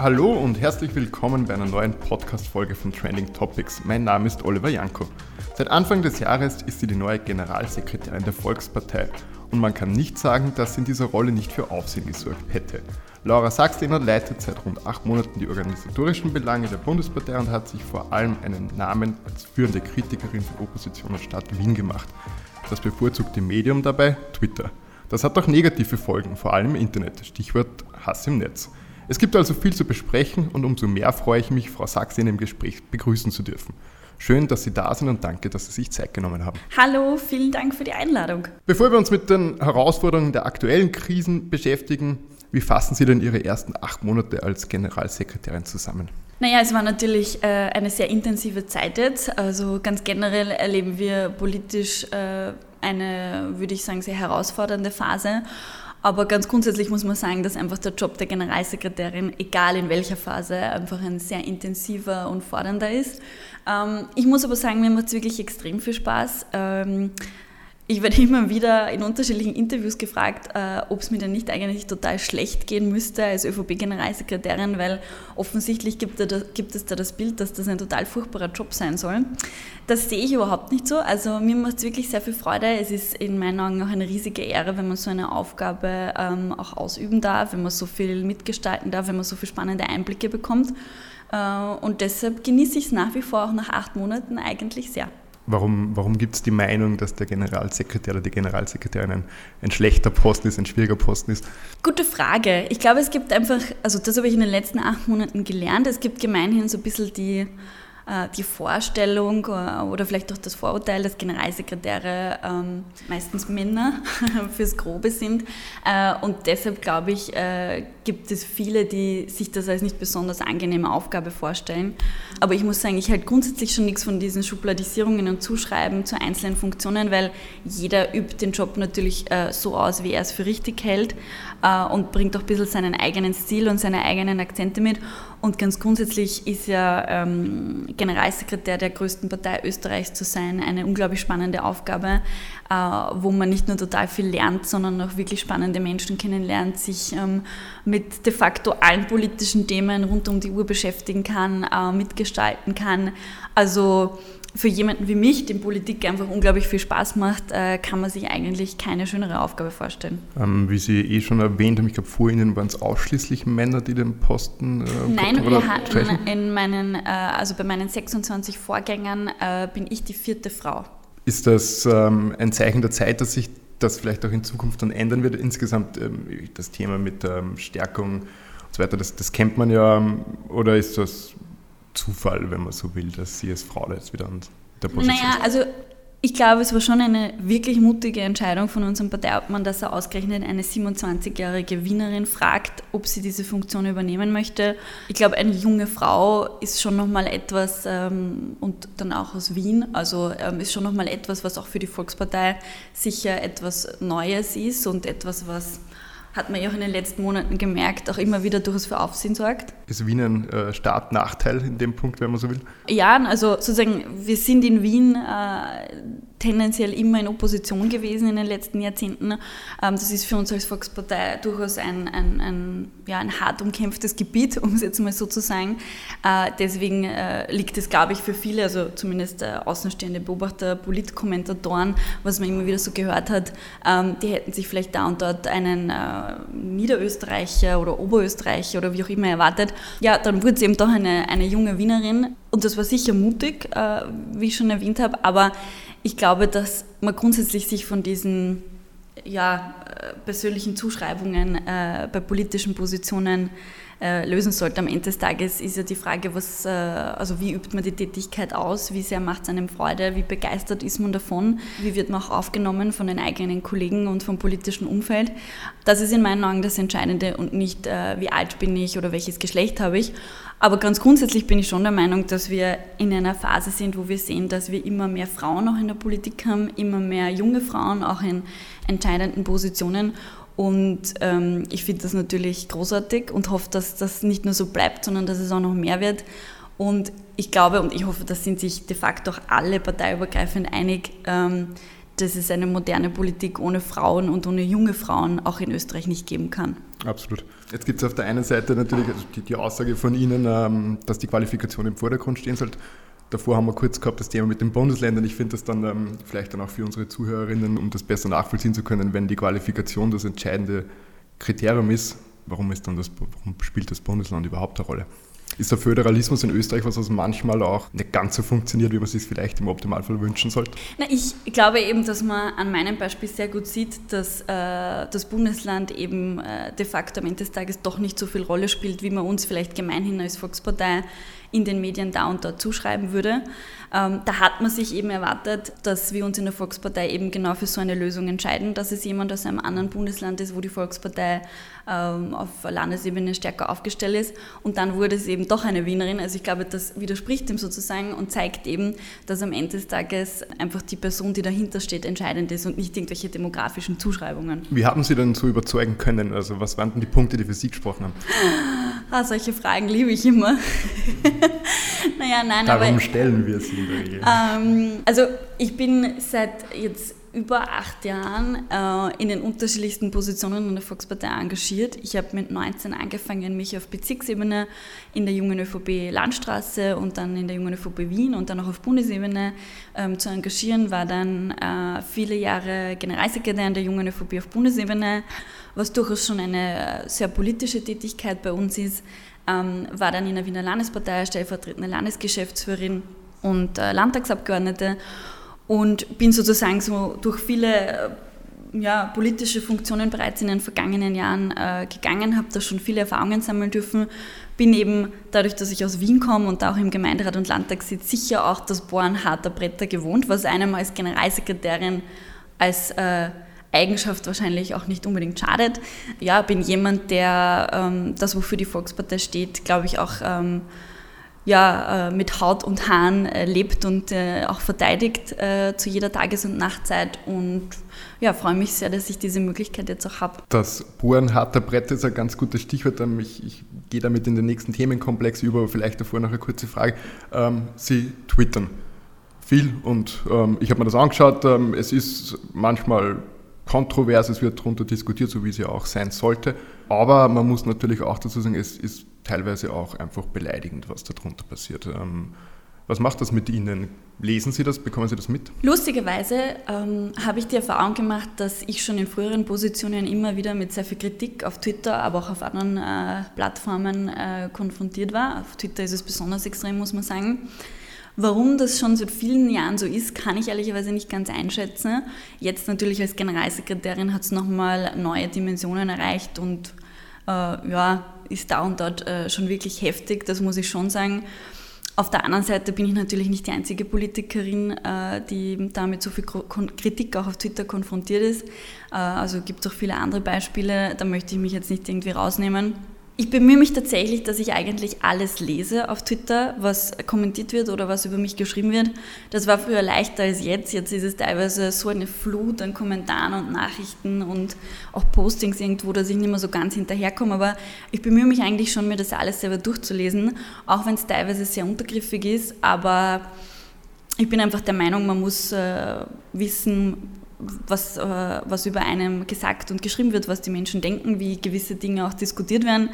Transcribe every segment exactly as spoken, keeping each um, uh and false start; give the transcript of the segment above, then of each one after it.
Hallo und herzlich willkommen bei einer neuen Podcast-Folge von Trending Topics. Mein Name ist Oliver Janko. Seit Anfang des Jahres ist sie die neue Generalsekretärin der Volkspartei und man kann nicht sagen, dass sie in dieser Rolle nicht für Aufsehen gesorgt hätte. Laura Saxlehner leitet seit rund acht Monaten die organisatorischen Belange der Bundespartei und hat sich vor allem einen Namen als führende Kritikerin für Opposition und Stadt Wien gemacht. Das bevorzugte Medium dabei Twitter. Das hat auch negative Folgen, vor allem im Internet, Stichwort Hass im Netz. Es gibt also viel zu besprechen und umso mehr freue ich mich, Frau Saxlehner im Gespräch begrüßen zu dürfen. Schön, dass Sie da sind und danke, dass Sie sich Zeit genommen haben. Hallo, vielen Dank für die Einladung. Bevor wir uns mit den Herausforderungen der aktuellen Krisen beschäftigen, wie fassen Sie denn Ihre ersten acht Monate als Generalsekretärin zusammen? Naja, es war natürlich äh, eine sehr intensive Zeit jetzt. Also ganz generell erleben wir politisch äh, eine, würde ich sagen, sehr herausfordernde Phase. Aber ganz grundsätzlich muss man sagen, dass einfach der Job der Generalsekretärin, egal in welcher Phase, einfach ein sehr intensiver und fordernder ist. Ähm, ich muss aber sagen, mir macht es wirklich extrem viel Spaß. Ähm, ich werde immer wieder in unterschiedlichen Interviews gefragt, äh, ob es mir denn nicht eigentlich total schlecht gehen müsste als ÖVP-Generalsekretärin, weil offensichtlich gibt, da, gibt es da das Bild, dass das ein total furchtbarer Job sein soll. Das sehe ich überhaupt nicht so. Also mir macht es wirklich sehr viel Freude. Es ist in meinen Augen auch eine riesige Ehre, wenn man so eine Aufgabe ähm, auch ausüben darf, wenn man so viel mitgestalten darf, wenn man so viele spannende Einblicke bekommt. Äh, und deshalb genieße ich es nach wie vor auch nach acht Monaten eigentlich sehr. Warum, warum gibt es die Meinung, dass der Generalsekretär oder die Generalsekretärin ein, ein schlechter Posten ist, ein schwieriger Posten ist? Gute Frage. Ich glaube, es gibt einfach, also das habe ich in den letzten acht Monaten gelernt, es gibt gemeinhin so ein bisschen die, die Vorstellung oder vielleicht auch das Vorurteil, dass Generalsekretäre ähm, meistens Männer fürs Grobe sind. Äh, und deshalb, glaube ich, äh, gibt es viele, die sich das als nicht besonders angenehme Aufgabe vorstellen. Aber ich muss sagen, ich halte grundsätzlich schon nichts von diesen Schubladisierungen und Zuschreiben zu einzelnen Funktionen, weil jeder übt den Job natürlich äh, so aus, wie er es für richtig hält äh, und bringt auch ein bisschen seinen eigenen Stil und seine eigenen Akzente mit. Und ganz grundsätzlich ist ja ähm, Generalsekretär der größten Partei Österreichs zu sein eine unglaublich spannende Aufgabe, äh, wo man nicht nur total viel lernt, sondern auch wirklich spannende Menschen kennenlernt, sich ähm, mit de facto allen politischen Themen rund um die Uhr beschäftigen kann, äh, mitgestalten kann. Also für jemanden wie mich, dem Politik einfach unglaublich viel Spaß macht, äh, kann man sich eigentlich keine schönere Aufgabe vorstellen. Ähm, wie Sie eh schon erwähnt haben, ich glaube, vor Ihnen waren es ausschließlich Männer, die den Posten äh, Nein, wir hatten in meinen, äh, also bei meinen sechsundzwanzig Vorgängern äh, bin ich die vierte Frau. Ist das ähm, ein Zeichen der Zeit, dass sich das vielleicht auch in Zukunft dann ändern wird? Insgesamt ähm, das Thema mit ähm, Stärkung und so weiter, das, das kennt man ja, oder ist das Zufall, wenn man so will, dass Sie als Frau jetzt wieder an der Position Naja, sind? also ich glaube, es war schon eine wirklich mutige Entscheidung von unserem Parteiobmann, dass er ausgerechnet eine siebenundzwanzigjährige Wienerin fragt, ob sie diese Funktion übernehmen möchte. Ich glaube, eine junge Frau ist schon nochmal etwas, ähm, und dann auch aus Wien, also ähm, ist schon nochmal etwas, was auch für die Volkspartei sicher etwas Neues ist und etwas, was, hat man ja auch in den letzten Monaten gemerkt, auch immer wieder durchaus für Aufsehen sorgt. Ist Wien ein äh, Startnachteil in dem Punkt, wenn man so will? Ja, also sozusagen, wir sind in Wien äh, tendenziell immer in Opposition gewesen in den letzten Jahrzehnten. Ähm, das ist für uns als Volkspartei durchaus ein, ein, ein, ja, ein hart umkämpftes Gebiet, um es jetzt mal so zu sagen. Äh, deswegen äh, liegt es, glaube ich, für viele, also zumindest äh, außenstehende Beobachter, Politkommentatoren, was man immer wieder so gehört hat, ähm, die hätten sich vielleicht da und dort einen äh, Niederösterreicher oder Oberösterreicher oder wie auch immer erwartet. Ja, dann wurde sie eben doch eine, eine junge Wienerin und das war sicher mutig, äh, wie ich schon erwähnt habe, aber ich glaube, dass man grundsätzlich sich von diesen ja, persönlichen Zuschreibungen äh, bei politischen Positionen äh, lösen sollte. Am Ende des Tages ist ja die Frage, was, äh, also wie übt man die Tätigkeit aus, wie sehr macht es einem Freude, wie begeistert ist man davon, wie wird man auch aufgenommen von den eigenen Kollegen und vom politischen Umfeld. Das ist in meinen Augen das Entscheidende und nicht, äh, wie alt bin ich oder welches Geschlecht habe ich. Aber ganz grundsätzlich bin ich schon der Meinung, dass wir in einer Phase sind, wo wir sehen, dass wir immer mehr Frauen auch in der Politik haben, immer mehr junge Frauen auch in entscheidenden Positionen. Und ähm, ich finde das natürlich großartig und hoffe, dass das nicht nur so bleibt, sondern dass es auch noch mehr wird. Und ich glaube und ich hoffe, da sind sich de facto auch alle parteiübergreifend einig, ähm, dass es eine moderne Politik ohne Frauen und ohne junge Frauen auch in Österreich nicht geben kann. Absolut. Jetzt gibt es auf der einen Seite natürlich also die, die Aussage von Ihnen, ähm, dass die Qualifikation im Vordergrund stehen sollte. Davor haben wir kurz gehabt das Thema mit den Bundesländern. Ich finde das dann ähm, vielleicht dann auch für unsere Zuhörerinnen, um das besser nachvollziehen zu können, wenn die Qualifikation das entscheidende Kriterium ist, warum, ist dann das, warum spielt das Bundesland überhaupt eine Rolle? Ist der Föderalismus in Österreich was, was manchmal auch nicht ganz so funktioniert, wie man es sich vielleicht im Optimalfall wünschen sollte? Na, ich glaube eben, dass man an meinem Beispiel sehr gut sieht, dass äh, das Bundesland eben äh, de facto am Ende des Tages doch nicht so viel Rolle spielt, wie man uns vielleicht gemeinhin als Volkspartei in den Medien da und dort zuschreiben würde. Ähm, da hat man sich eben erwartet, dass wir uns in der Volkspartei eben genau für so eine Lösung entscheiden, dass es jemand aus einem anderen Bundesland ist, wo die Volkspartei ähm, auf Landesebene stärker aufgestellt ist. Und dann wurde es eben doch eine Wienerin. Also ich glaube, das widerspricht dem sozusagen und zeigt eben, dass am Ende des Tages einfach die Person, die dahinter steht, entscheidend ist und nicht irgendwelche demografischen Zuschreibungen. Wie haben Sie denn so überzeugen können? Also was waren denn die Punkte, die für Sie gesprochen haben? Ah, solche Fragen liebe ich immer. naja, nein, Darum aber, stellen wir sie in der Regel. Ähm, also ich bin seit jetzt über acht Jahren äh, in den unterschiedlichsten Positionen in der Volkspartei engagiert. Ich habe mit neunzehn angefangen, mich auf Bezirksebene in der jungen ÖVP Landstraße und dann in der jungen ÖVP Wien und dann auch auf Bundesebene ähm, zu engagieren, war dann äh, viele Jahre Generalsekretärin der jungen ÖVP auf Bundesebene, was durchaus schon eine sehr politische Tätigkeit bei uns ist, ähm, war dann in der Wiener Landespartei stellvertretende Landesgeschäftsführerin und äh, Landtagsabgeordnete und bin sozusagen so durch viele ja, politische Funktionen bereits in den vergangenen Jahren äh, gegangen, habe da schon viele Erfahrungen sammeln dürfen, bin eben dadurch, dass ich aus Wien komme und auch im Gemeinderat und Landtag sitze, sicher auch das Bohren harter Bretter gewohnt, was einem als Generalsekretärin als äh, Eigenschaft wahrscheinlich auch nicht unbedingt schadet. Ja, bin jemand, der ähm, das, wofür die Volkspartei steht, glaube ich auch ähm, ja, äh, mit Haut und Haaren äh, lebt und äh, auch verteidigt äh, zu jeder Tages- und Nachtzeit und ja, freue mich sehr, dass ich diese Möglichkeit jetzt auch habe. Das Bohren harter Bretter ist ein ganz gutes Stichwort. Ich, ich gehe damit in den nächsten Themenkomplex über, aber vielleicht davor noch eine kurze Frage. Ähm, Sie twittern viel und ähm, ich habe mir das angeschaut. Ähm, es ist manchmal kontrovers, es wird darunter diskutiert, so wie es ja auch sein sollte. Aber man muss natürlich auch dazu sagen, es ist teilweise auch einfach beleidigend, was darunter passiert. Ähm, was macht das mit Ihnen? Lesen Sie das? Bekommen Sie das mit? Lustigerweise ähm, habe ich die Erfahrung gemacht, dass ich schon in früheren Positionen immer wieder mit sehr viel Kritik auf Twitter, aber auch auf anderen äh, Plattformen äh, konfrontiert war. Auf Twitter ist es besonders extrem, muss man sagen. Warum das schon seit vielen Jahren so ist, kann ich ehrlicherweise nicht ganz einschätzen. Jetzt natürlich als Generalsekretärin hat es nochmal neue Dimensionen erreicht und äh, ja, ist da und dort äh, schon wirklich heftig, das muss ich schon sagen. Auf der anderen Seite bin ich natürlich nicht die einzige Politikerin, äh, die damit so viel Kritik auch auf Twitter konfrontiert ist. Äh, also gibt es auch viele andere Beispiele, da möchte ich mich jetzt nicht irgendwie rausnehmen. Ich bemühe mich tatsächlich, dass ich eigentlich alles lese auf Twitter, was kommentiert wird oder was über mich geschrieben wird. Das war früher leichter als jetzt. Jetzt ist es teilweise so eine Flut an Kommentaren und Nachrichten und auch Postings irgendwo, dass ich nicht mehr so ganz hinterherkomme. Aber ich bemühe mich eigentlich schon, mir das alles selber durchzulesen, auch wenn es teilweise sehr untergriffig ist. Aber ich bin einfach der Meinung, man muss äh, wissen, Was, äh, was über einem gesagt und geschrieben wird, was die Menschen denken, wie gewisse Dinge auch diskutiert werden.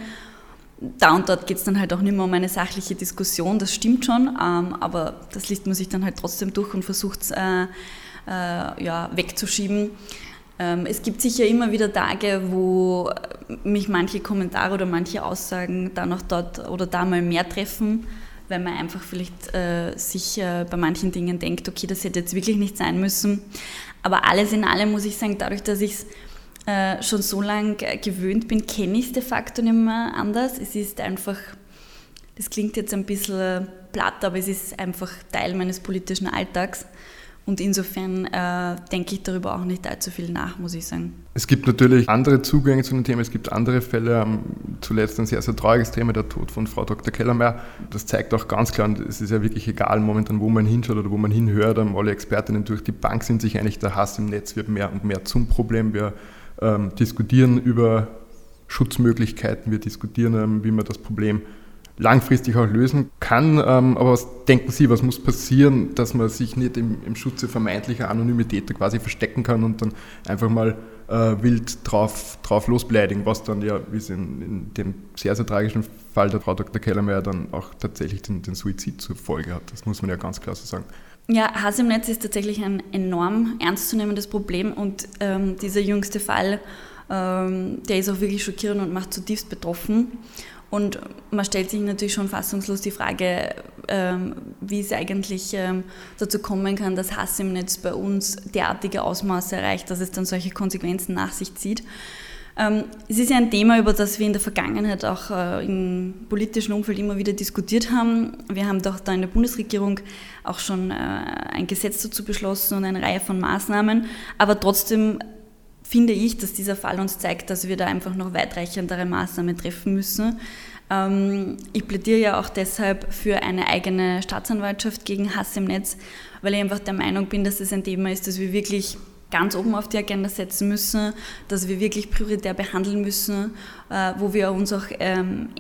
Da und dort geht es dann halt auch nicht mehr um eine sachliche Diskussion, das stimmt schon, ähm, aber das liest man sich dann halt trotzdem durch und versucht es äh, äh, ja, wegzuschieben. Ähm, es gibt sicher immer wieder Tage, wo mich manche Kommentare oder manche Aussagen da noch dort oder da mal mehr treffen, weil man einfach vielleicht äh, sich äh, bei manchen Dingen denkt, okay, das hätte jetzt wirklich nicht sein müssen. Aber alles in allem muss ich sagen, dadurch, dass ich es äh, schon so lange gewöhnt bin, kenne ich es de facto nicht mehr anders. Es ist einfach, das klingt jetzt ein bisschen platt, aber es ist einfach Teil meines politischen Alltags. Und insofern äh, denke ich darüber auch nicht allzu viel nach, muss ich sagen. Es gibt natürlich andere Zugänge zu dem Thema, es gibt andere Fälle. Ähm, zuletzt ein sehr, sehr trauriges Thema, der Tod von Frau Doktor Kellermeier. Das zeigt auch ganz klar, und es ist ja wirklich egal momentan, wo man hinschaut oder wo man hinhört. Ähm, alle Expertinnen durch die Bank sind sich einig, der Hass im Netz wird mehr und mehr zum Problem. Wir ähm, diskutieren über Schutzmöglichkeiten, wir diskutieren, ähm, wie man das Problem langfristig auch lösen kann. Ähm, aber was denken Sie, was muss passieren, dass man sich nicht im, im Schutze vermeintlicher Anonymität quasi verstecken kann und dann einfach mal äh, wild drauf, drauf losbeleidigen, was dann ja, wie es in, in dem sehr, sehr tragischen Fall der Frau Doktor Kellermeier dann auch tatsächlich den, den Suizid zur Folge hat. Das muss man ja ganz klar so sagen. Ja, Hass im Netz ist tatsächlich ein enorm ernstzunehmendes Problem und ähm, dieser jüngste Fall, ähm, der ist auch wirklich schockierend und macht zutiefst betroffen. Und man stellt sich natürlich schon fassungslos die Frage, ähm, wie es eigentlich ähm, dazu kommen kann, dass Hass im Netz bei uns derartige Ausmaße erreicht, dass es dann solche Konsequenzen nach sich zieht. Ähm, es ist ja ein Thema, über das wir in der Vergangenheit auch äh, im politischen Umfeld immer wieder diskutiert haben. Wir haben doch da in der Bundesregierung auch schon äh, ein Gesetz dazu beschlossen und eine Reihe von Maßnahmen, aber trotzdem finde ich, dass dieser Fall uns zeigt, dass wir da einfach noch weitreichendere Maßnahmen treffen müssen. Ähm, ich plädiere ja auch deshalb für eine eigene Staatsanwaltschaft gegen Hass im Netz, weil ich einfach der Meinung bin, dass es ein Thema ist, das wir wirklich ganz oben auf die Agenda setzen müssen, dass wir wirklich prioritär behandeln müssen, äh, wo wir uns auch ähm,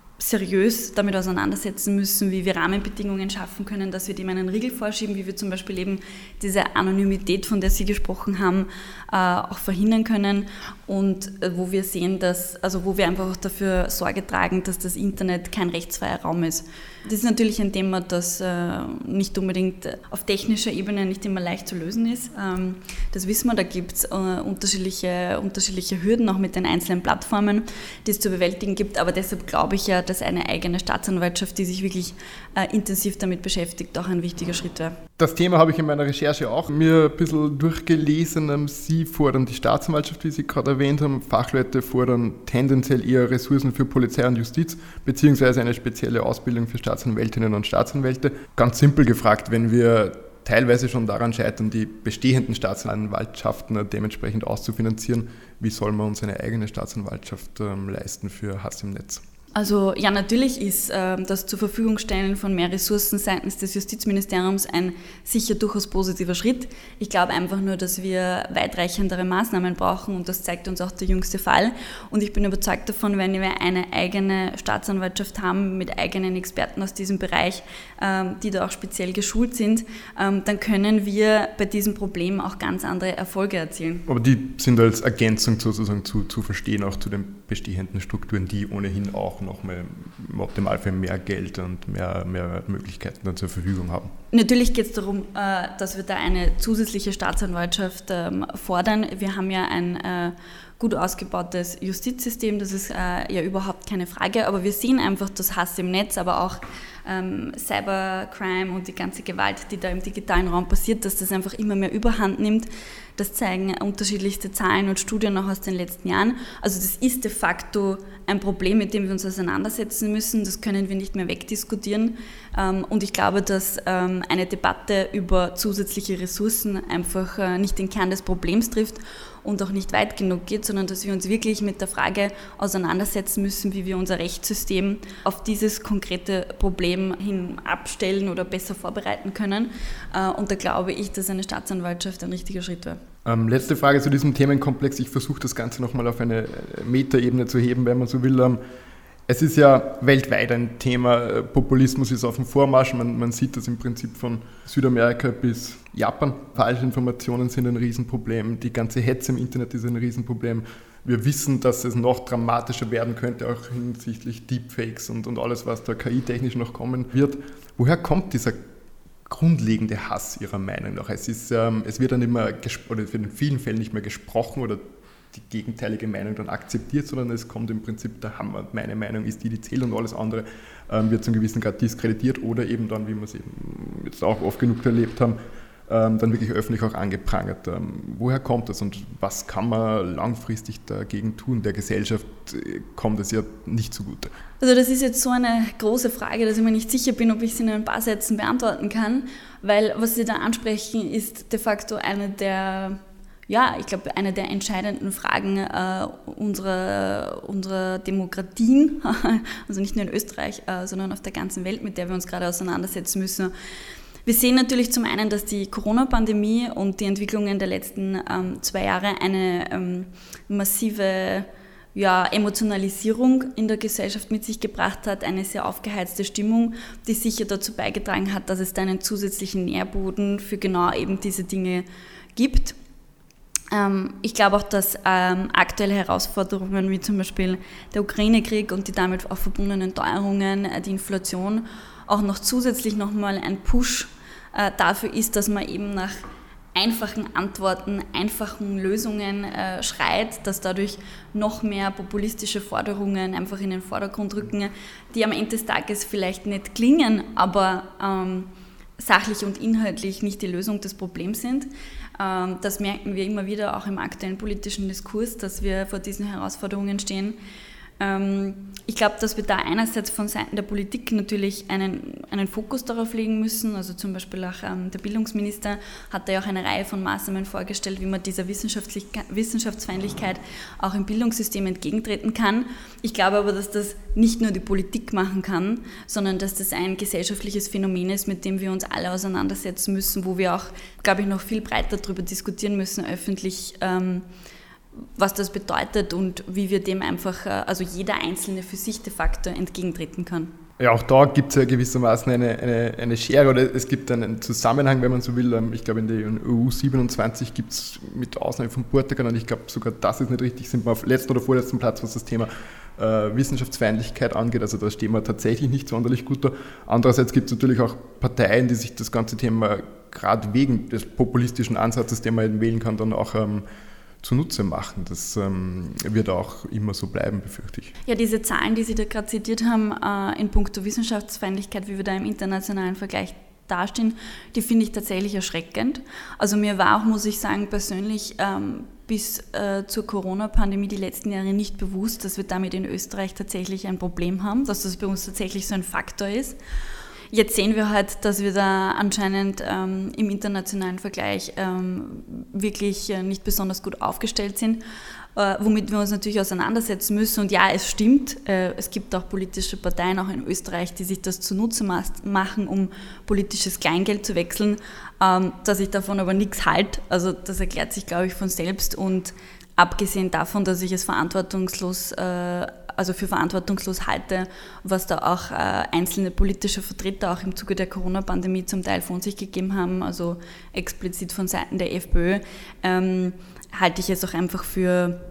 seriös damit auseinandersetzen müssen, wie wir Rahmenbedingungen schaffen können, dass wir dem einen Riegel vorschieben, wie wir zum Beispiel eben diese Anonymität, von der Sie gesprochen haben, äh, auch verhindern können und äh, wo wir sehen, dass, also wo wir einfach auch dafür Sorge tragen, dass das Internet kein rechtsfreier Raum ist. Das ist natürlich ein Thema, das äh, nicht unbedingt auf technischer Ebene nicht immer leicht zu lösen ist. Ähm, das wissen wir, da gibt es äh, unterschiedliche, unterschiedliche Hürden, auch mit den einzelnen Plattformen, die es zu bewältigen gibt, aber deshalb glaube ich ja, dass eine eigene Staatsanwaltschaft, die sich wirklich äh, intensiv damit beschäftigt, auch ein wichtiger Schritt wäre. Das Thema habe ich in meiner Recherche auch mir ein bisschen durchgelesen. Sie fordern die Staatsanwaltschaft, wie Sie gerade erwähnt haben. Fachleute fordern tendenziell eher Ressourcen für Polizei und Justiz, beziehungsweise eine spezielle Ausbildung für Staatsanwältinnen und Staatsanwälte. Ganz simpel gefragt, wenn wir teilweise schon daran scheitern, die bestehenden Staatsanwaltschaften dementsprechend auszufinanzieren, wie soll man uns eine eigene Staatsanwaltschaft ähm, leisten für Hass im Netz? Also ja, natürlich ist äh, das zur Verfügung stellen von mehr Ressourcen seitens des Justizministeriums ein sicher durchaus positiver Schritt. Ich glaube einfach nur, dass wir weitreichendere Maßnahmen brauchen und das zeigt uns auch der jüngste Fall. Und ich bin überzeugt davon, wenn wir eine eigene Staatsanwaltschaft haben mit eigenen Experten aus diesem Bereich, ähm, die da auch speziell geschult sind, ähm, dann können wir bei diesem Problem auch ganz andere Erfolge erzielen. Aber die sind als Ergänzung sozusagen zu, zu verstehen, auch zu den bestehenden Strukturen, die ohnehin auch noch mal im Optimalfall mehr Geld und mehr, mehr Möglichkeiten dann zur Verfügung haben. Natürlich geht es darum, dass wir da eine zusätzliche Staatsanwaltschaft fordern. Wir haben ja ein gut ausgebautes Justizsystem, das ist ja überhaupt keine Frage, aber wir sehen einfach, dass Hass im Netz, aber auch ähm, Cybercrime und die ganze Gewalt, die da im digitalen Raum passiert, dass das einfach immer mehr Überhand nimmt. Das zeigen unterschiedlichste Zahlen und Studien auch aus den letzten Jahren. Also das ist de facto ein Problem, mit dem wir uns auseinandersetzen müssen. Das können wir nicht mehr wegdiskutieren. Und ich glaube, dass eine Debatte über zusätzliche Ressourcen einfach nicht den Kern des Problems trifft und auch nicht weit genug geht, sondern dass wir uns wirklich mit der Frage auseinandersetzen müssen, wie wir unser Rechtssystem auf dieses konkrete Problem hin abstellen oder besser vorbereiten können. Und da glaube ich, dass eine Staatsanwaltschaft ein richtiger Schritt wäre. Ähm, letzte Frage zu diesem Themenkomplex. Ich versuche das Ganze nochmal auf eine Metaebene zu heben, wenn man so will. Ähm, es ist ja weltweit ein Thema. Populismus ist auf dem Vormarsch. Man, man sieht das im Prinzip von Südamerika bis Japan. Falschinformationen sind ein Riesenproblem. Die ganze Hetze im Internet ist ein Riesenproblem. Wir wissen, dass es noch dramatischer werden könnte, auch hinsichtlich Deepfakes und, und alles, was da K I-technisch noch kommen wird. Woher kommt dieser grundlegende Hass Ihrer Meinung nach? Es, ist, ähm, es wird dann immer, gesp- oder es wird in vielen Fällen nicht mehr gesprochen oder die gegenteilige Meinung dann akzeptiert, sondern es kommt im Prinzip der Hammer. Meine Meinung ist die, die zählt und alles andere ähm, wird zum gewissen Grad diskreditiert oder eben dann, wie wir es eben jetzt auch oft genug erlebt haben, ähm, dann wirklich öffentlich auch angeprangert. Ähm, woher kommt das und was kann man langfristig dagegen tun? Der Gesellschaft kommt es ja nicht zugute. Also das ist jetzt so eine große Frage, dass ich mir nicht sicher bin, ob ich sie in ein paar Sätzen beantworten kann, weil was Sie da ansprechen, ist de facto eine der Ja, ich glaube, eine der entscheidenden Fragen äh, unserer, unserer Demokratien, also nicht nur in Österreich, äh, sondern auf der ganzen Welt, mit der wir uns gerade auseinandersetzen müssen. Wir sehen natürlich zum einen, dass die Corona-Pandemie und die Entwicklungen der letzten ähm, zwei Jahre eine ähm, massive ja, Emotionalisierung in der Gesellschaft mit sich gebracht hat, eine sehr aufgeheizte Stimmung, die sicher dazu beigetragen hat, dass es da einen zusätzlichen Nährboden für genau eben diese Dinge gibt. Ähm, ich glaube auch, dass ähm, aktuelle Herausforderungen wie zum Beispiel der Ukraine-Krieg und die damit auch verbundenen Teuerungen, äh, die Inflation, auch noch zusätzlich nochmal ein Push äh, dafür ist, dass man eben nach einfachen Antworten, einfachen Lösungen äh, schreit, dass dadurch noch mehr populistische Forderungen einfach in den Vordergrund rücken, die am Ende des Tages vielleicht nicht klingen, aber ähm, sachlich und inhaltlich nicht die Lösung des Problems sind. Ähm, das merken wir immer wieder auch im aktuellen politischen Diskurs, dass wir vor diesen Herausforderungen stehen. Ähm, ich glaube, dass wir da einerseits von Seiten der Politik natürlich einen, einen Fokus darauf legen müssen. Also zum Beispiel auch ähm, der Bildungsminister hat da ja auch eine Reihe von Maßnahmen vorgestellt, wie man dieser Wissenschaftsfeindlichkeit auch im Bildungssystem entgegentreten kann. Ich glaube aber, dass das nicht nur die Politik machen kann, sondern dass das ein gesellschaftliches Phänomen ist, mit dem wir uns alle auseinandersetzen müssen, wo wir auch, glaube ich, noch viel breiter darüber diskutieren müssen, öffentlich, ähm, was das bedeutet und wie wir dem einfach, also jeder Einzelne für sich de facto entgegentreten kann. Ja, auch da gibt es ja gewissermaßen eine, eine, eine Schere oder es gibt einen Zusammenhang, wenn man so will. Ich glaube, in der E U siebenundzwanzig gibt es mit Ausnahme von Portugal, und ich glaube sogar das ist nicht richtig, sind wir auf letzten oder vorletzten Platz, was das Thema äh, Wissenschaftsfeindlichkeit angeht. Also da stehen wir tatsächlich nicht sonderlich gut da. Andererseits gibt es natürlich auch Parteien, die sich das ganze Thema gerade wegen des populistischen Ansatzes, den man eben wählen kann, dann auch ähm, zunutze machen. Das ähm, wird auch immer so bleiben, befürchte ich. Ja, diese Zahlen, die Sie da gerade zitiert haben, äh, in puncto Wissenschaftsfeindlichkeit, wie wir da im internationalen Vergleich dastehen, die finde ich tatsächlich erschreckend. Also mir war auch, muss ich sagen, persönlich ähm, bis äh, zur Corona-Pandemie die letzten Jahre nicht bewusst, dass wir damit in Österreich tatsächlich ein Problem haben, dass das bei uns tatsächlich so ein Faktor ist. Jetzt sehen wir halt, dass wir da anscheinend ähm, im internationalen Vergleich ähm, wirklich äh, nicht besonders gut aufgestellt sind, äh, womit wir uns natürlich auseinandersetzen müssen. Und ja, es stimmt, äh, es gibt auch politische Parteien, auch in Österreich, die sich das zunutze machen, um politisches Kleingeld zu wechseln, ähm, dass ich davon aber nichts halte. Also das erklärt sich, glaube ich, von selbst. Und abgesehen davon, dass ich es verantwortungslos äh, also für verantwortungslos halte, was da auch äh, einzelne politische Vertreter auch im Zuge der Corona-Pandemie zum Teil von sich gegeben haben, also explizit von Seiten der FPÖ, ähm, halte ich es auch einfach für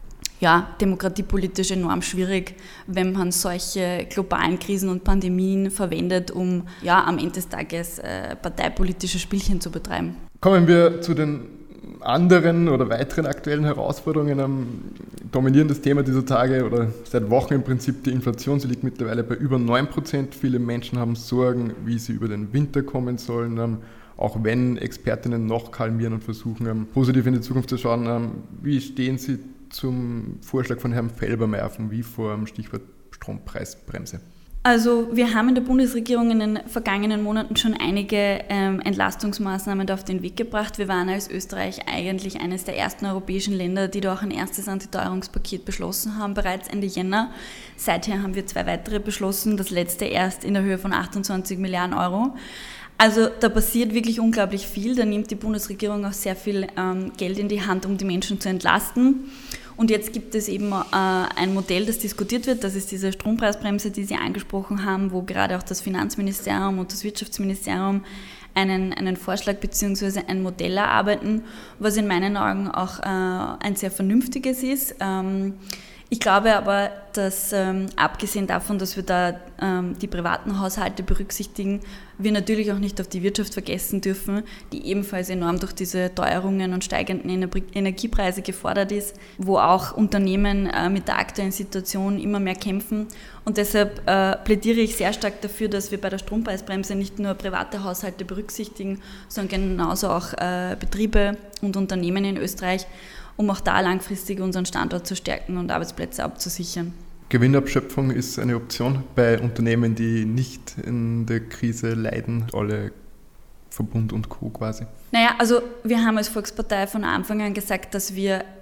ja, demokratiepolitisch enorm schwierig, wenn man solche globalen Krisen und Pandemien verwendet, um ja, am Ende des Tages äh, parteipolitische Spielchen zu betreiben. Kommen wir zu den anderen oder weiteren aktuellen Herausforderungen. Am dominierendes Thema dieser Tage oder seit Wochen im Prinzip die Inflation. Sie liegt mittlerweile bei über neun Prozent. Viele Menschen haben Sorgen, wie sie über den Winter kommen sollen, auch wenn Expertinnen noch kalmieren und versuchen, positiv in die Zukunft zu schauen. Wie stehen Sie zum Vorschlag von Herrn Felbermayr von W I F O am Stichwort Strompreisbremse? Also wir haben in der Bundesregierung in den vergangenen Monaten schon einige ähm, Entlastungsmaßnahmen auf den Weg gebracht. Wir waren als Österreich eigentlich eines der ersten europäischen Länder, die da auch ein erstes Antiteuerungspaket beschlossen haben, bereits Ende Jänner. Seither haben wir zwei weitere beschlossen, das letzte erst in der Höhe von achtundzwanzig Milliarden Euro. Also da passiert wirklich unglaublich viel. Da nimmt die Bundesregierung auch sehr viel ähm, Geld in die Hand, um die Menschen zu entlasten. Und jetzt gibt es eben äh, ein Modell, das diskutiert wird, das ist diese Strompreisbremse, die Sie angesprochen haben, wo gerade auch das Finanzministerium und das Wirtschaftsministerium einen, einen Vorschlag bzw. ein Modell erarbeiten, was in meinen Augen auch äh, ein sehr vernünftiges ist. Ähm, ich glaube aber, dass ähm, abgesehen davon, dass wir da ähm, die privaten Haushalte berücksichtigen, wir natürlich auch nicht auf die Wirtschaft vergessen dürfen, die ebenfalls enorm durch diese Teuerungen und steigenden Ener- Energiepreise gefordert ist, wo auch Unternehmen äh, mit der aktuellen Situation immer mehr kämpfen. Und deshalb äh, plädiere ich sehr stark dafür, dass wir bei der Strompreisbremse nicht nur private Haushalte berücksichtigen, sondern genauso auch äh, Betriebe und Unternehmen in Österreich, um auch da langfristig unseren Standort zu stärken und Arbeitsplätze abzusichern. Gewinnabschöpfung ist eine Option bei Unternehmen, die nicht in der Krise leiden, alle Verbund und Co. quasi. Naja, also wir haben als Volkspartei von Anfang an gesagt, dass wir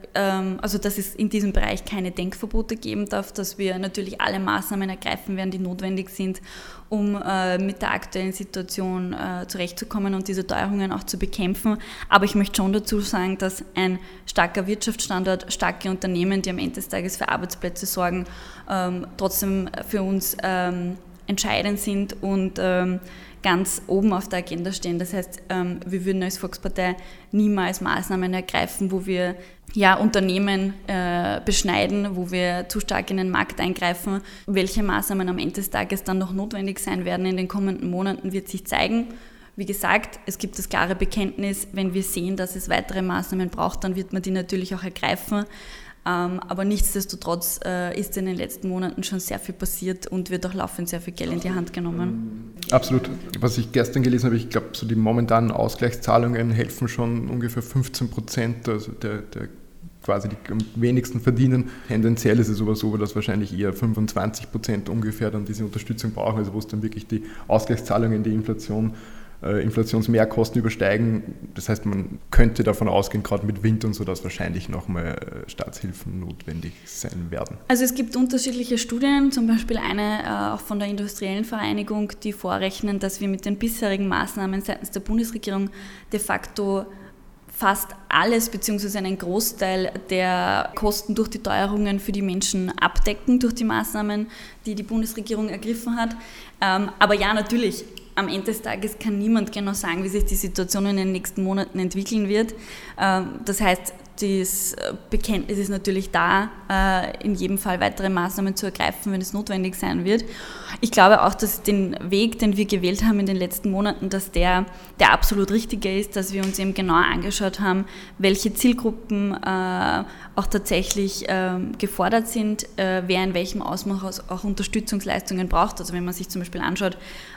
ähm, also dass es in diesem Bereich keine Denkverbote geben darf, dass wir natürlich alle Maßnahmen ergreifen werden, die notwendig sind, um äh, mit der aktuellen Situation äh, zurechtzukommen und diese Teuerungen auch zu bekämpfen. Aber ich möchte schon dazu sagen, dass ein starker Wirtschaftsstandort, starke Unternehmen, die am Ende des Tages für Arbeitsplätze sorgen, ähm, trotzdem für uns ähm, entscheidend sind und ähm, ganz oben auf der Agenda stehen. Das heißt, ähm, wir würden als Volkspartei niemals Maßnahmen ergreifen, wo wir ja, Unternehmen äh, beschneiden, wo wir zu stark in den Markt eingreifen. Welche Maßnahmen am Ende des Tages dann noch notwendig sein werden in den kommenden Monaten, wird sich zeigen. Wie gesagt, es gibt das klare Bekenntnis, wenn wir sehen, dass es weitere Maßnahmen braucht, dann wird man die natürlich auch ergreifen. Ähm, aber nichtsdestotrotz äh, ist in den letzten Monaten schon sehr viel passiert und wird auch laufend sehr viel Geld in die Hand genommen. Absolut. Was ich gestern gelesen habe, ich glaube, so die momentanen Ausgleichszahlungen helfen schon ungefähr fünfzehn Prozent, also der, der quasi die am wenigsten verdienen. Tendenziell ist es aber so, dass wahrscheinlich eher fünfundzwanzig Prozent ungefähr dann diese Unterstützung brauchen, also wo es dann wirklich die Ausgleichszahlungen, die Inflation Äh, Inflationsmehrkosten übersteigen. Das heißt, man könnte davon ausgehen, gerade mit Winter und so, dass wahrscheinlich nochmal äh, Staatshilfen notwendig sein werden. Also es gibt unterschiedliche Studien, zum Beispiel eine äh, auch von der Industriellen Vereinigung, die vorrechnen, dass wir mit den bisherigen Maßnahmen seitens der Bundesregierung de facto fast alles bzw. einen Großteil der Kosten durch die Teuerungen für die Menschen abdecken, durch die Maßnahmen, die die Bundesregierung ergriffen hat. Ähm, aber ja, natürlich, am Ende des Tages kann niemand genau sagen, wie sich die Situation in den nächsten Monaten entwickeln wird. Das heißt, das Bekenntnis ist natürlich da, in jedem Fall weitere Maßnahmen zu ergreifen, wenn es notwendig sein wird. Ich glaube auch, dass den Weg, den wir gewählt haben in den letzten Monaten, dass der, der absolut richtige ist, dass wir uns eben genauer angeschaut haben, welche Zielgruppen auch tatsächlich gefordert sind, wer in welchem Ausmaß auch Unterstützungsleistungen braucht. Also wenn man sich zum Beispiel anschaut,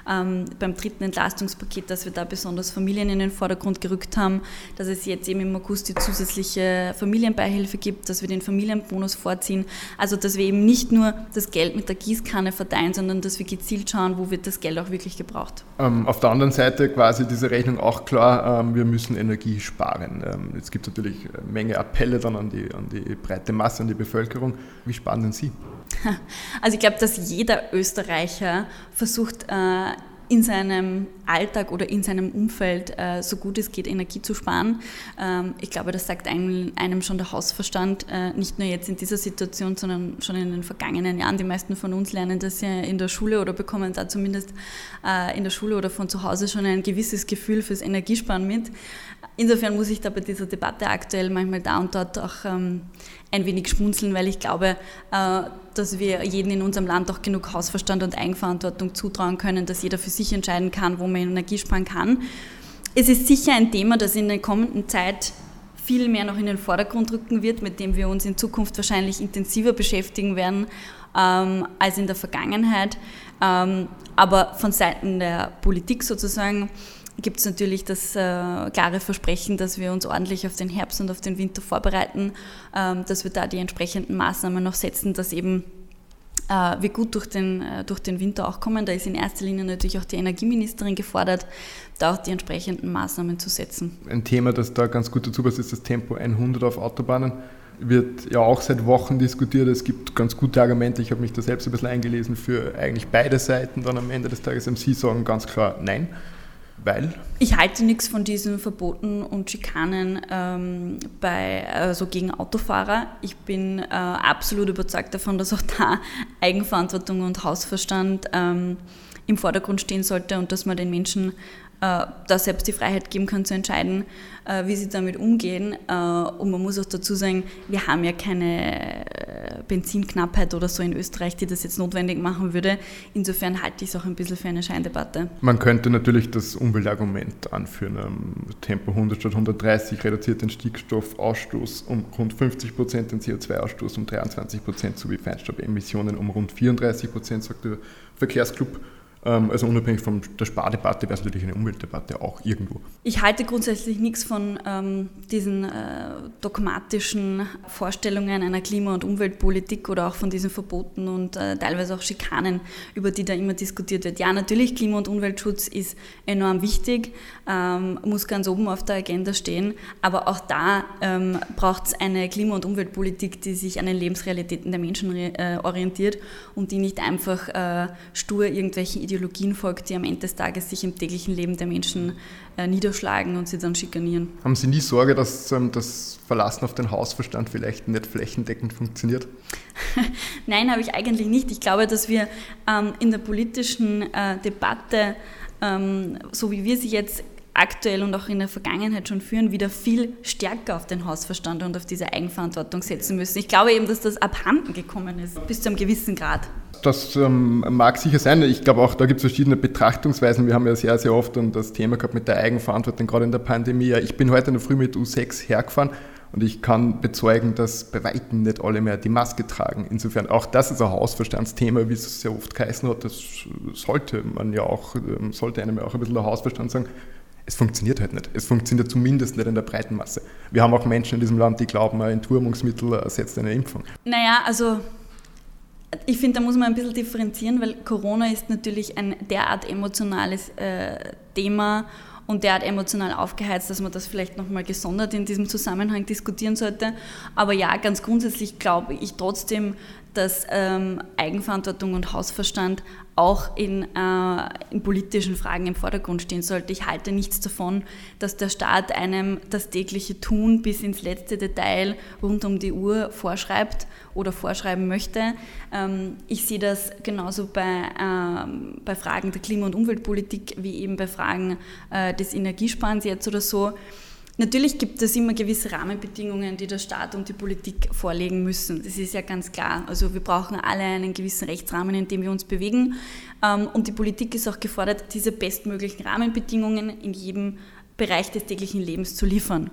beim dritten Entlastungspaket, dass wir da besonders Familien in den Vordergrund gerückt haben, dass es jetzt eben im August die zusätzliche Familienbeihilfe gibt, dass wir den Familienbonus vorziehen, also dass wir eben nicht nur das Geld mit der Gießkanne verteilen, sondern dass wir gezielt schauen, wo wird das Geld auch wirklich gebraucht. Ähm, auf der anderen Seite quasi diese Rechnung auch klar, ähm, wir müssen Energie sparen. Ähm, es gibt natürlich eine Menge Appelle dann an die, an die breite Masse, an die Bevölkerung. Wie sparen denn Sie? Also ich glaube, dass jeder Österreicher versucht, äh, in seinem Alltag oder in seinem Umfeld äh, so gut es geht Energie zu sparen. Ähm, ich glaube, das sagt einem, einem schon der Hausverstand, äh, nicht nur jetzt in dieser Situation, sondern schon in den vergangenen Jahren. Die meisten von uns lernen das ja in der Schule oder bekommen da zumindest äh, in der Schule oder von zu Hause schon ein gewisses Gefühl fürs Energiesparen mit. Insofern muss ich da bei dieser Debatte aktuell manchmal da und dort auch ähm, ein wenig schmunzeln, weil ich glaube, äh, dass wir jedem in unserem Land auch genug Hausverstand und Eigenverantwortung zutrauen können, dass jeder für sich entscheiden kann, wo man Energie sparen kann. Es ist sicher ein Thema, das in der kommenden Zeit viel mehr noch in den Vordergrund rücken wird, mit dem wir uns in Zukunft wahrscheinlich intensiver beschäftigen werden ähm, als in der Vergangenheit. Ähm, aber von Seiten der Politik sozusagen gibt es natürlich das äh, klare Versprechen, dass wir uns ordentlich auf den Herbst und auf den Winter vorbereiten, ähm, dass wir da die entsprechenden Maßnahmen noch setzen, dass eben äh, wir gut durch den, äh, durch den Winter auch kommen. Da ist in erster Linie natürlich auch die Energieministerin gefordert, da auch die entsprechenden Maßnahmen zu setzen. Ein Thema, das da ganz gut dazu passt, ist das Tempo hundert auf Autobahnen. Wird ja auch seit Wochen diskutiert. Es gibt ganz gute Argumente. Ich habe mich da selbst ein bisschen eingelesen für eigentlich beide Seiten. Dann am Ende des Tages haben Sie sagen ganz klar nein. Weil? Ich halte nichts von diesen Verboten und Schikanen ähm, bei, also gegen Autofahrer. Ich bin äh, absolut überzeugt davon, dass auch da Eigenverantwortung und Hausverstand ähm, im Vordergrund stehen sollte und dass man den Menschen äh, da selbst die Freiheit geben kann zu entscheiden, äh, wie sie damit umgehen. Äh, und man muss auch dazu sagen, wir haben ja keine Benzinknappheit oder so in Österreich, die das jetzt notwendig machen würde. Insofern halte ich es auch ein bisschen für eine Scheindebatte. Man könnte natürlich das Umweltargument anführen. Tempo hundert statt hundertdreißig reduziert den Stickstoffausstoß um rund fünfzig Prozent, den C O zwei Ausstoß um dreiundzwanzig Prozent sowie Feinstaubemissionen um rund vierunddreißig Prozent, sagt der Verkehrsclub. Also unabhängig von der Spardebatte wäre es natürlich eine Umweltdebatte auch irgendwo. Ich halte grundsätzlich nichts von ähm, diesen äh, dogmatischen Vorstellungen einer Klima- und Umweltpolitik oder auch von diesen Verboten und äh, teilweise auch Schikanen, über die da immer diskutiert wird. Ja, natürlich, Klima- und Umweltschutz ist enorm wichtig, ähm, muss ganz oben auf der Agenda stehen, aber auch da ähm, braucht es eine Klima- und Umweltpolitik, die sich an den Lebensrealitäten der Menschen äh, orientiert und die nicht einfach äh, stur irgendwelchen Ideologien folgt, die am Ende des Tages sich im täglichen Leben der Menschen äh, niederschlagen und sie dann schikanieren. Haben Sie nie Sorge, dass ähm, das Verlassen auf den Hausverstand vielleicht nicht flächendeckend funktioniert? Nein, habe ich eigentlich nicht. Ich glaube, dass wir ähm, in der politischen äh, Debatte, ähm, so wie wir sie jetzt aktuell und auch in der Vergangenheit schon führen, wieder viel stärker auf den Hausverstand und auf diese Eigenverantwortung setzen müssen. Ich glaube eben, dass das abhanden gekommen ist, bis zu einem gewissen Grad. Das ähm, mag sicher sein. Ich glaube auch, da gibt es verschiedene Betrachtungsweisen. Wir haben ja sehr, sehr oft das Thema gehabt mit der Eigenverantwortung, gerade in der Pandemie. Ich bin heute in der Früh mit U sechs hergefahren und ich kann bezeugen, dass bei weitem nicht alle mehr die Maske tragen. Insofern, auch das ist ein Hausverstandsthema, wie es sehr oft geheißen hat. Das sollte man ja auch, sollte einem ja auch ein bisschen der Hausverstand sagen. Es funktioniert halt nicht. Es funktioniert zumindest nicht in der breiten Masse. Wir haben auch Menschen in diesem Land, die glauben, ein Entwurmungsmittel ersetzt eine Impfung. Naja, also ich finde, da muss man ein bisschen differenzieren, weil Corona ist natürlich ein derart emotionales äh, Thema und derart emotional aufgeheizt, dass man das vielleicht nochmal gesondert in diesem Zusammenhang diskutieren sollte. Aber ja, ganz grundsätzlich glaube ich trotzdem, dass ähm, Eigenverantwortung und Hausverstand auch in, äh, in politischen Fragen im Vordergrund stehen sollte. Ich halte nichts davon, dass der Staat einem das tägliche Tun bis ins letzte Detail rund um die Uhr vorschreibt oder vorschreiben möchte. Ähm, ich sehe das genauso bei, ähm, bei Fragen der Klima- und Umweltpolitik wie eben bei Fragen äh, des Energiesparens jetzt oder so. Natürlich gibt es immer gewisse Rahmenbedingungen, die der Staat und die Politik vorlegen müssen. Das ist ja ganz klar. Also wir brauchen alle einen gewissen Rechtsrahmen, in dem wir uns bewegen. Und die Politik ist auch gefordert, diese bestmöglichen Rahmenbedingungen in jedem Bereich des täglichen Lebens zu liefern.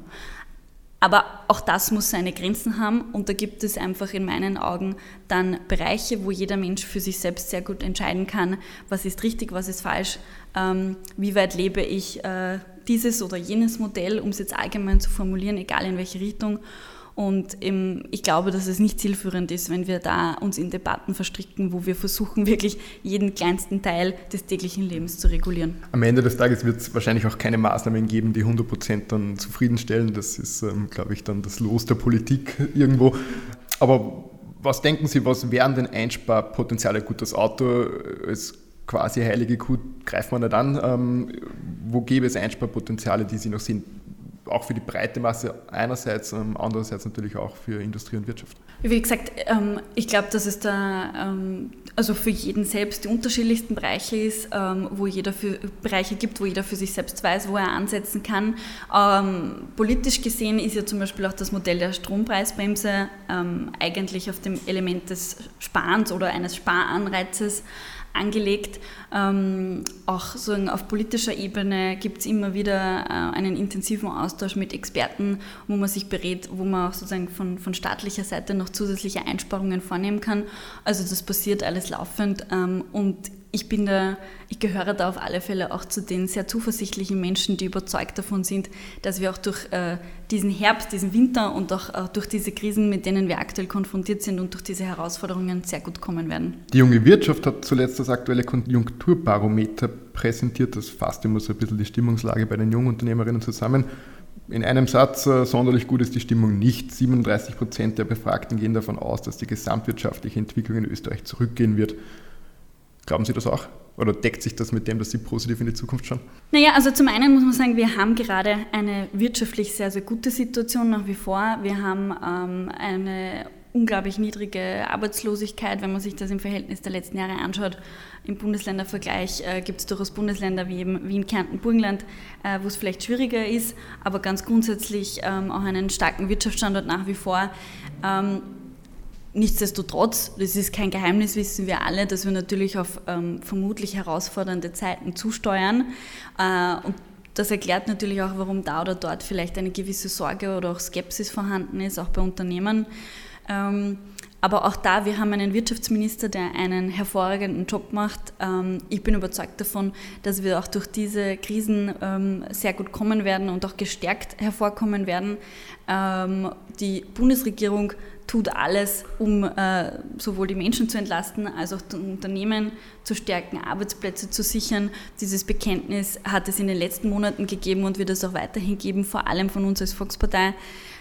Aber auch das muss seine Grenzen haben und da gibt es einfach in meinen Augen dann Bereiche, wo jeder Mensch für sich selbst sehr gut entscheiden kann, was ist richtig, was ist falsch, ähm, wie weit lebe ich äh, dieses oder jenes Modell, um es jetzt allgemein zu formulieren, egal in welche Richtung. Und ähm, ich glaube, dass es nicht zielführend ist, wenn wir da uns in Debatten verstricken, wo wir versuchen, wirklich jeden kleinsten Teil des täglichen Lebens zu regulieren. Am Ende des Tages wird es wahrscheinlich auch keine Maßnahmen geben, die hundert Prozent dann zufriedenstellen. Das ist, ähm, glaube ich, dann das Los der Politik irgendwo. Aber was denken Sie, was wären denn Einsparpotenziale? Gut, das Auto ist quasi heilige Kuh, greift man nicht an. Ähm, wo gäbe es Einsparpotenziale, die Sie noch sehen? Auch für die breite Masse einerseits, ähm, andererseits natürlich auch für Industrie und Wirtschaft. Wie gesagt, ähm, ich glaube, dass es da ähm, also für jeden selbst die unterschiedlichsten Bereiche ist, ähm, wo jeder für Bereiche gibt, wo jeder für sich selbst weiß, wo er ansetzen kann. Ähm, politisch gesehen ist ja zum Beispiel auch das Modell der Strompreisbremse ähm, eigentlich auf dem Element des Sparens oder eines Sparanreizes angelegt. Ähm, auch sozusagen auf politischer Ebene gibt es immer wieder äh, einen intensiven Austausch mit Experten, wo man sich berät, wo man auch sozusagen von, von staatlicher Seite noch zusätzliche Einsparungen vornehmen kann. Also das passiert alles laufend ähm, und ich bin da, ich gehöre da auf alle Fälle auch zu den sehr zuversichtlichen Menschen, die überzeugt davon sind, dass wir auch durch äh, diesen Herbst, diesen Winter und auch äh, durch diese Krisen, mit denen wir aktuell konfrontiert sind und durch diese Herausforderungen sehr gut kommen werden. Die junge Wirtschaft hat zuletzt das aktuelle Konjunkturbarometer präsentiert. Das fasst immer so ein bisschen die Stimmungslage bei den jungen Unternehmerinnen zusammen. In einem Satz, äh, sonderlich gut ist die Stimmung nicht. siebenunddreißig Prozent der Befragten gehen davon aus, dass die gesamtwirtschaftliche Entwicklung in Österreich zurückgehen wird. Glauben Sie das auch? Oder deckt sich das mit dem, dass Sie positiv in die Zukunft schauen? Naja, also zum einen muss man sagen, wir haben gerade eine wirtschaftlich sehr, sehr gute Situation nach wie vor. Wir haben ähm, eine unglaublich niedrige Arbeitslosigkeit, wenn man sich das im Verhältnis der letzten Jahre anschaut. Im Bundesländervergleich äh, gibt es durchaus Bundesländer wie eben Wien, Kärnten, Burgenland, äh, wo es vielleicht schwieriger ist, aber ganz grundsätzlich ähm, auch einen starken Wirtschaftsstandort nach wie vor. Ähm, Nichtsdestotrotz, das ist kein Geheimnis, wissen wir alle, dass wir natürlich auf ähm, vermutlich herausfordernde Zeiten zusteuern. Äh, und das erklärt natürlich auch, warum da oder dort vielleicht eine gewisse Sorge oder auch Skepsis vorhanden ist, auch bei Unternehmen. Ähm, Aber auch da, wir haben einen Wirtschaftsminister, der einen hervorragenden Job macht. Ich bin überzeugt davon, dass wir auch durch diese Krisen sehr gut kommen werden und auch gestärkt hervorkommen werden. Die Bundesregierung tut alles, um sowohl die Menschen zu entlasten, als auch die Unternehmen zu stärken, Arbeitsplätze zu sichern. Dieses Bekenntnis hat es in den letzten Monaten gegeben und wird es auch weiterhin geben, vor allem von uns als Volkspartei.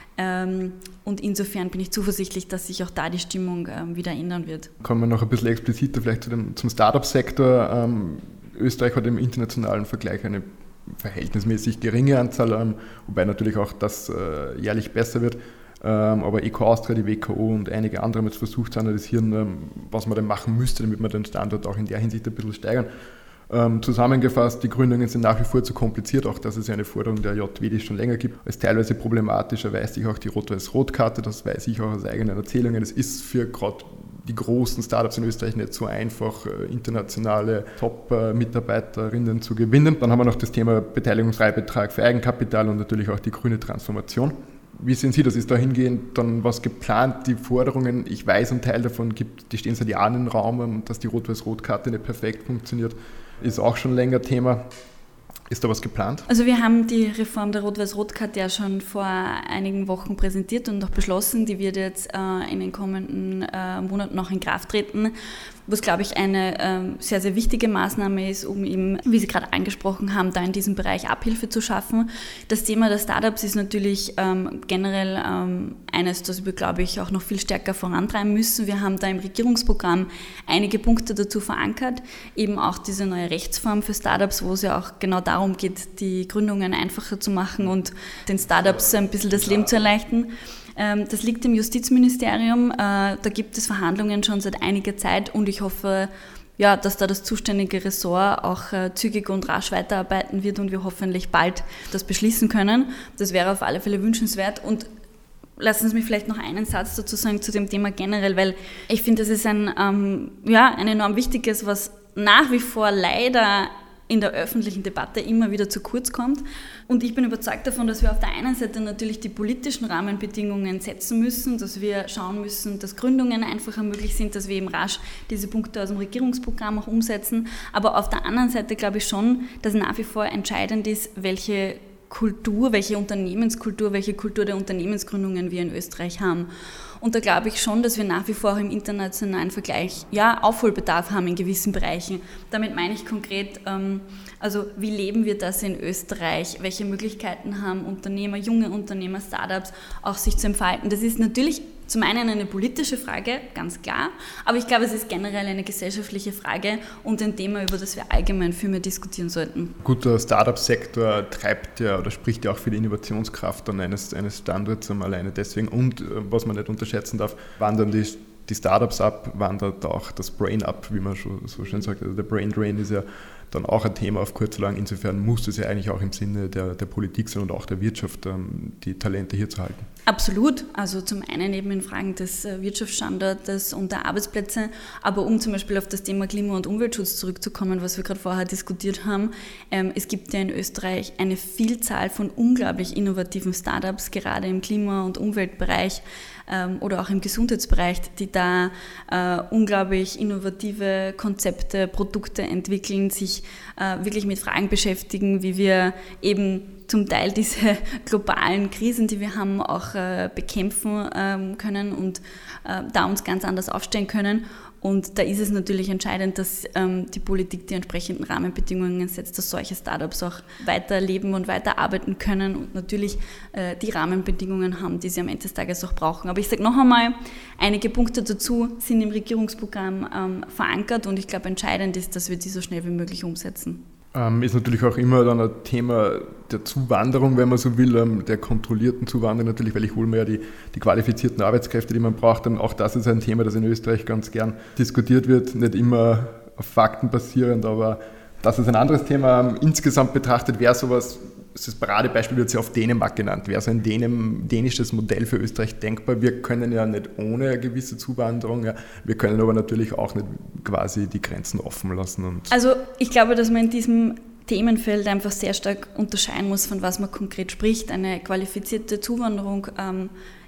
Und insofern bin ich zuversichtlich, dass sich auch da die Stimmung wieder ändern wird. Kommen wir noch ein bisschen expliziter vielleicht zu dem, zum Startup-Sektor. Ähm, Österreich hat im internationalen Vergleich eine verhältnismäßig geringe Anzahl, ähm, wobei natürlich auch das äh, jährlich besser wird. Ähm, aber Eco Austria, die W K O und einige andere haben jetzt versucht zu analysieren, ähm, was man denn machen müsste, damit man den Standort auch in der Hinsicht ein bisschen steigern. Ähm, zusammengefasst, die Gründungen sind nach wie vor zu kompliziert, auch das ist ja eine Forderung der J W, die es schon länger gibt. Als teilweise problematisch erweist sich auch die Rot-Weiß-Rot-Karte, das weiß ich auch aus eigenen Erzählungen. Es ist für gerade die großen Startups in Österreich nicht so einfach, internationale Top-Mitarbeiterinnen zu gewinnen. Dann haben wir noch das Thema Beteiligungsfreibetrag für Eigenkapital und natürlich auch die grüne Transformation. Wie sehen Sie das? Ist dahingehend dann was geplant? Die Forderungen, ich weiß, ein Teil davon gibt, die stehen seit Jahren im Raum, und dass die Rot-Weiß-Rot-Karte nicht perfekt funktioniert, ist auch schon länger Thema. Ist da was geplant? Also wir haben die Reform der Rot-Weiß-Rot-Karte ja schon vor einigen Wochen präsentiert und auch beschlossen. Die wird jetzt äh, in den kommenden äh, Monaten noch in Kraft treten, was, glaube ich, eine äh, sehr, sehr wichtige Maßnahme ist, um eben, wie Sie gerade angesprochen haben, da in diesem Bereich Abhilfe zu schaffen. Das Thema der Startups ist natürlich ähm, generell ähm, eines, das wir, glaube ich, auch noch viel stärker vorantreiben müssen. Wir haben da im Regierungsprogramm einige Punkte dazu verankert, eben auch diese neue Rechtsform für Startups, wo es ja auch genau darum geht, die Gründungen einfacher zu machen und den Startups ein bisschen das Leben zu erleichtern. Das liegt im Justizministerium, da gibt es Verhandlungen schon seit einiger Zeit und ich hoffe, ja, dass da das zuständige Ressort auch zügig und rasch weiterarbeiten wird und wir hoffentlich bald das beschließen können. Das wäre auf alle Fälle wünschenswert. Und lassen Sie mich vielleicht noch einen Satz dazu sagen zu dem Thema generell, weil ich finde, das ist ein, ähm, ja, ein enorm wichtiges, was nach wie vor leider in der öffentlichen Debatte immer wieder zu kurz kommt. Und ich bin überzeugt davon, dass wir auf der einen Seite natürlich die politischen Rahmenbedingungen setzen müssen, dass wir schauen müssen, dass Gründungen einfacher möglich sind, dass wir eben rasch diese Punkte aus dem Regierungsprogramm auch umsetzen. Aber auf der anderen Seite glaube ich schon, dass nach wie vor entscheidend ist, welche Kultur, welche Unternehmenskultur, welche Kultur der Unternehmensgründungen wir in Österreich haben. Und da glaube ich schon, dass wir nach wie vor auch im internationalen Vergleich ja, Aufholbedarf haben in gewissen Bereichen. Damit meine ich konkret, ähm, also wie leben wir das in Österreich? Welche Möglichkeiten haben Unternehmer, junge Unternehmer, Startups auch sich zu entfalten? Das ist natürlich zum einen eine politische Frage, ganz klar, aber ich glaube, es ist generell eine gesellschaftliche Frage und ein Thema, über das wir allgemein viel mehr diskutieren sollten. Gut, der Startup-Sektor treibt ja oder spricht ja auch für die Innovationskraft dann eines, eines Standorts alleine deswegen. Und was man nicht unterschätzen darf, wandern die, die Startups ab, wandert auch das Brain ab, wie man schon so schön sagt. Also der Brain Drain ist ja dann auch ein Thema auf kurz oder lang. Insofern muss es ja eigentlich auch im Sinne der, der Politik sein und auch der Wirtschaft, ähm, die Talente hier zu halten. Absolut. Also zum einen eben in Fragen des Wirtschaftsstandortes und der Arbeitsplätze, aber um zum Beispiel auf das Thema Klima- und Umweltschutz zurückzukommen, was wir gerade vorher diskutiert haben. Ähm, es gibt ja in Österreich eine Vielzahl von unglaublich innovativen Startups, gerade im Klima- und Umweltbereich ähm, oder auch im Gesundheitsbereich, die da äh, unglaublich innovative Konzepte, Produkte entwickeln, sich äh, wirklich mit Fragen beschäftigen, wie wir eben zum Teil diese globalen Krisen, die wir haben, auch äh, bekämpfen ähm, können und äh, da uns ganz anders aufstellen können. Und da ist es natürlich entscheidend, dass ähm, die Politik die entsprechenden Rahmenbedingungen setzt, dass solche Startups auch weiterleben und weiterarbeiten können und natürlich äh, die Rahmenbedingungen haben, die sie am Ende des Tages auch brauchen. Aber ich sage noch einmal, einige Punkte dazu sind im Regierungsprogramm ähm, verankert und ich glaube, entscheidend ist, dass wir die so schnell wie möglich umsetzen. Ähm, ist natürlich auch immer dann ein Thema der Zuwanderung, wenn man so will, ähm, der kontrollierten Zuwanderung natürlich, weil ich hole mir ja die, die qualifizierten Arbeitskräfte, die man braucht. Und auch das ist ein Thema, das in Österreich ganz gern diskutiert wird, nicht immer auf Fakten basierend, aber das ist ein anderes Thema. Ähm, insgesamt betrachtet wäre sowas, das Paradebeispiel wird ja auf Dänemark genannt, wäre so ein Dänem, dänisches Modell für Österreich denkbar. Wir können ja nicht ohne eine gewisse Zuwanderung, ja, wir können aber natürlich auch nicht quasi die Grenzen offen lassen. Und also ich glaube, dass man in diesem Themenfeld einfach sehr stark unterscheiden muss, von was man konkret spricht. Eine qualifizierte Zuwanderung ähm,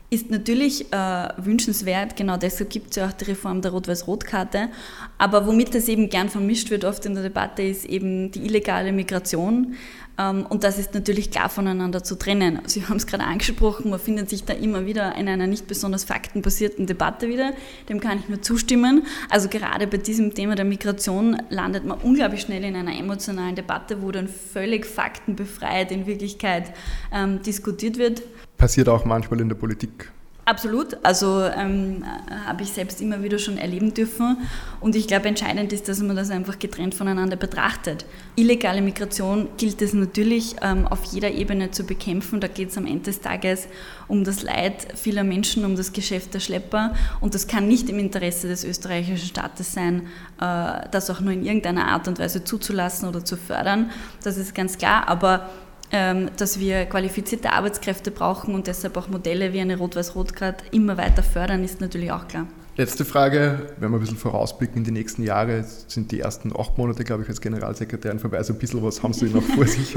ist natürlich äh, wünschenswert, genau deshalb gibt es ja auch die Reform der Rot-Weiß-Rot-Karte, aber womit das eben gern vermischt wird oft in der Debatte, ist eben die illegale Migration. Und das ist natürlich klar voneinander zu trennen. Sie haben es gerade angesprochen, man findet sich da immer wieder in einer nicht besonders faktenbasierten Debatte wieder. Dem kann ich nur zustimmen. Also gerade bei diesem Thema der Migration landet man unglaublich schnell in einer emotionalen Debatte, wo dann völlig faktenbefreit in Wirklichkeit ähm, diskutiert wird. Passiert auch manchmal in der Politik. Absolut, also ähm, habe ich selbst immer wieder schon erleben dürfen und ich glaube, entscheidend ist, dass man das einfach getrennt voneinander betrachtet. Illegale Migration gilt es natürlich ähm, auf jeder Ebene zu bekämpfen, da geht es am Ende des Tages um das Leid vieler Menschen, um das Geschäft der Schlepper und das kann nicht im Interesse des österreichischen Staates sein, äh, das auch nur in irgendeiner Art und Weise zuzulassen oder zu fördern, das ist ganz klar, aber dass wir qualifizierte Arbeitskräfte brauchen und deshalb auch Modelle wie eine Rot-Weiß-Rot-Karte immer weiter fördern, ist natürlich auch klar. Letzte Frage, wenn wir ein bisschen vorausblicken in die nächsten Jahre, jetzt sind die ersten acht Monate, glaube ich, als Generalsekretärin vorbei, so ein bisschen was haben Sie noch vor sich.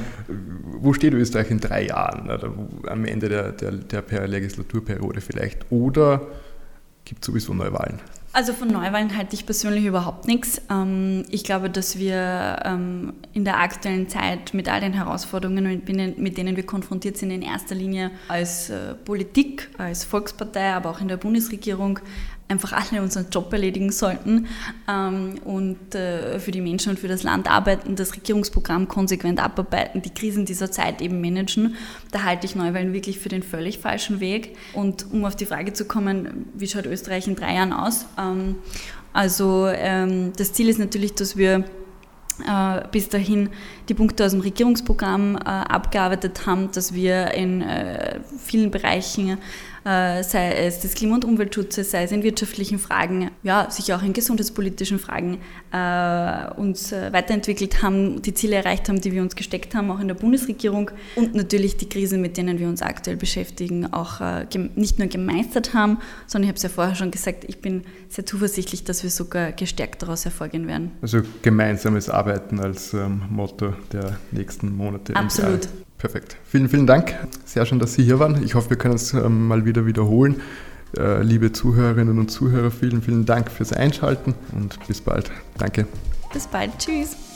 Wo steht Österreich in drei Jahren, oder am Ende der, der, der Legislaturperiode vielleicht, oder gibt es sowieso Neuwahlen? Also von Neuwahlen halte ich persönlich überhaupt nichts. Ich glaube, dass wir in der aktuellen Zeit mit all den Herausforderungen, mit denen wir konfrontiert sind, in erster Linie als Politik, als Volkspartei, aber auch in der Bundesregierung einfach alle unseren Job erledigen sollten und für die Menschen und für das Land arbeiten, das Regierungsprogramm konsequent abarbeiten, die Krisen dieser Zeit eben managen. Da halte ich Neuwahlen wirklich für den völlig falschen Weg. Und um auf die Frage zu kommen, wie schaut Österreich in drei Jahren aus? Also das Ziel ist natürlich, dass wir bis dahin die Punkte aus dem Regierungsprogramm abgearbeitet haben, dass wir in vielen Bereichen, sei es des Klima- und Umweltschutzes, sei es in wirtschaftlichen Fragen, ja, sicher auch in gesundheitspolitischen Fragen, äh, uns weiterentwickelt haben, die Ziele erreicht haben, die wir uns gesteckt haben, auch in der Bundesregierung und natürlich die Krisen, mit denen wir uns aktuell beschäftigen, auch äh, gem- nicht nur gemeistert haben, sondern ich habe es ja vorher schon gesagt, ich bin sehr zuversichtlich, dass wir sogar gestärkt daraus hervorgehen werden. Also gemeinsames Arbeiten als ähm, Motto der nächsten Monate. Absolut. Perfekt. Vielen, vielen Dank. Sehr schön, dass Sie hier waren. Ich hoffe, wir können es ähm, mal wieder wiederholen. Äh, liebe Zuhörerinnen und Zuhörer, vielen, vielen Dank fürs Einschalten und bis bald. Danke. Bis bald. Tschüss.